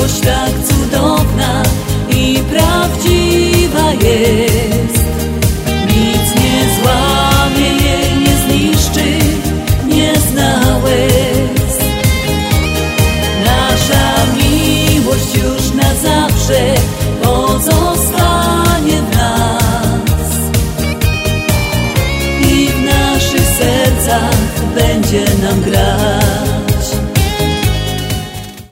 miłość tak cudowna i prawdziwa jest. Nic nie złamie jej, nie zniszczy, nie zna łez. Nasza miłość już na zawsze pozostanie w nas i w naszych sercach będzie nam grać.